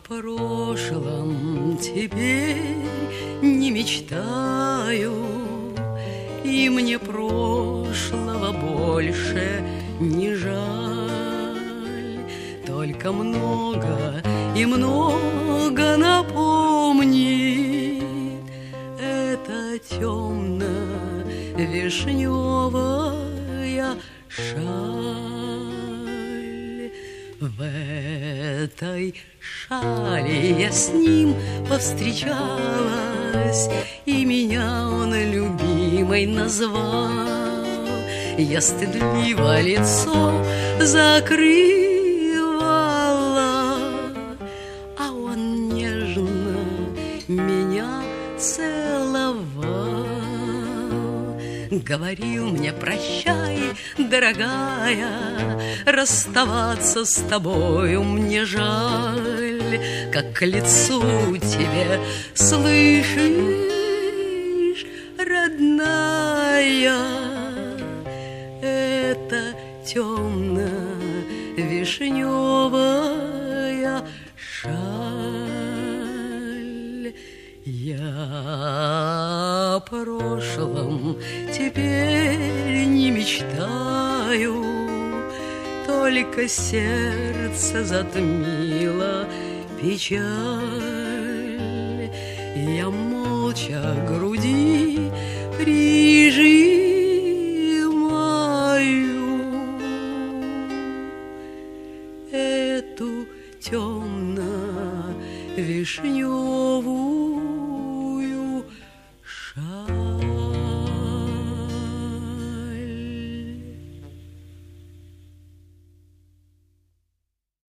прошлом теперь не мечтаю, и мне прошлого больше не жаль. Только много и много напомнит эта темно-вишневая шаль. В этой шали я с ним повстречалась, и меня он любимой назвал. Я стыдливо лицо закрывала, а он нежно меня целовал. Говорил мне: прощай, дорогая, расставаться с тобою мне жаль. Как к лицу тебе, слышишь, родная, это темно-вишневая шаль. Я о прошлом теперь не мечтаю, только сердце затмило печаль. Я молча к груди прижимаю эту темно-вишневую